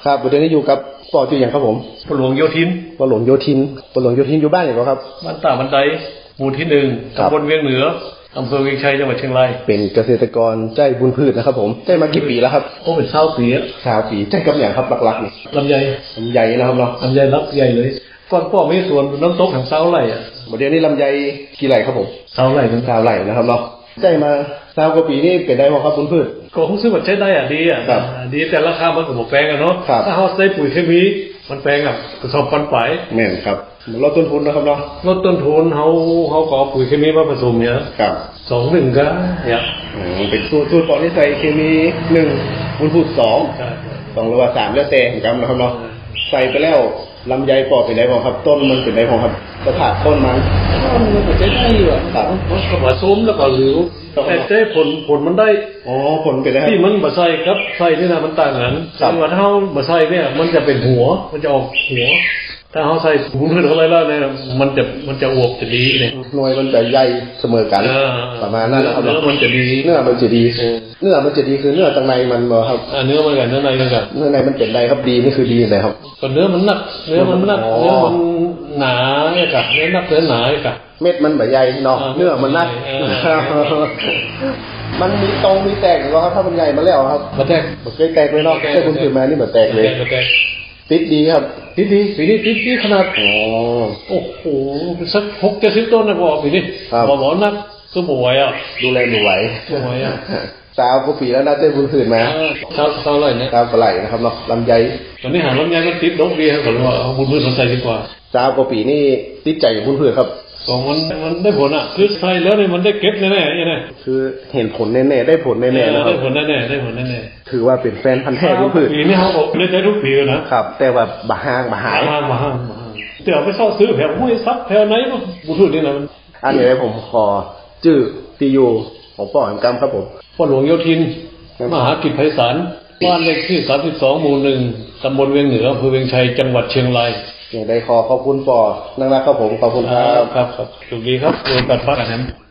ครับวันนี้อยู่กับปอชื่ออย่างครับผมปหลวงโยธินปอหลวงโยธินอยู่บ้านอย่างไรครับบ้านตาบันไดหมู่ที่1ตำบลเวียงเหนืออำเภอเวียงชัยจังหวัดเชียงรายเป็นเกษตรกรใจบุญพืชนะครับผมใจมากี่ปีแล้วครับเป็น20 ปี 20 ปีใจกับอย่างครับหลักๆนี่ลำไยนะครับเนาะลำไยรับใหญ่เลยก่อนพ่อมีสวนน้ำตกแห่ง20 ไร่เดี๋ยวนี้ลำไยกี่ไร่ครับผม 20 ไร่ถึง 20 ไร่นะครับเนาะใจมา20 กว่าปีนี่เป็นได้บ่ครับบุญพืชก็คงซื้อมาใช้ได้ดีดีแต่ราคามันก็บ่แพงเนาะถ้าเฮาใส่ปุ๋ยเคมีมันแพงกระสอบปันไปแม่นครับลดต้นทุนนะครับเนาะลดต้นทุนเฮาก็เอาปุ๋ยเคมีมาผสมเนี่ยครับ 2-1ก็เนี่ยเป็นสูตรปอนี่ใส่เคมี1บุญพืช2หรือว่า3แล้วแต่ครับนะครับเนาะใส่ไปแล้วลำไยปอเป็นได้บ่ครับต้นมันเป็นได้บ่ครับสภาพต้นมันก็ใช้ได้อยู่ครับมันก็ผสมแล้วก็เหลวแต่ผลมันได้ผลเป็นได้ที่มันบ่ใส่ครับใส่นี่นะมันต่างกันว่าถ้าเฮาบ่ใส่เนี่ยมันจะเป็นหัวมันจะออกหัวถ้าเฮาใส่ถุงมืออะไรแล้วเนี่ยมันจะอวบจะดีเนี่ยหน่วยมันจะใหญ่เสมอกันประมาณนั้นนะครับเนื้อมันจะดีคือเนื้อมันจะดีคือเนื้อข้างในมันบ่ครับเนื้อมันกับเนื้อในกันเนื้อในมันเป็นได้ครับดีนี่คือดีเลยครับก็เนื้อมันหนักเนื้อมันหนาเนี่ยกับเนื้อหนักเนื้อหนากับเม็ดมันแบบใหญ่เนาะเนื้อมันหนักมันมีตรงมีแตกแล้วครับถ้ามันใหญ่มาแล้วครับมาแตกแตกเลยเนาะแค่คุณถือมานี่แบบแตกเลยติดดีครับติดดีขนาดโอ้โหสัก60-70 ต้นนะบอกปีนี้บอกนักก็บ่ไหวดูแลบ่ไหว20 กว่าปีแล้วน่าจะบุญผืนมา 20 ไร่เนี่ย 20 ไร่นะครับเนาะลำไยตอนนี้หาลำไยมันติดดอกเบี้ยเขาเลยว่าบุญผืนมันใส่ดีกว่า 20 กว่าปีนี่ติดใจบุญผืนครับมันได้ผลคือใส่แล้วเนี่ยมันได้เก็บแน่ๆยังไงคือเห็นผลแน่ๆได้ผลแน่ๆนะครับได้ผลแน่ถือว่าเป็นแฟนพันธุ์แท้บุญผืนปีนี้เขาบอกเล่นได้ทุกปีนะครับแต่ว่าบ่ห่างบ่หายเดี๋ยวไปซื้อแถวห้วยซับแถวไหนมั้งบุญผืนนี่นะอันนี้ผมขอชื่อที่อยู่ของป่อแห่งกรรมครับผมปหลวงโยธินมหากิจไพศาลบ้านเลขที่32 หมู่ 1ตำบลเวียงเหนืออำเภอเวียงชัยจังหวัดเชียงรายอย่างใดขอบคุณป่อนักครับผมขอบคุณครับครับสวัสดีครับโดยปัดฟักกันครับ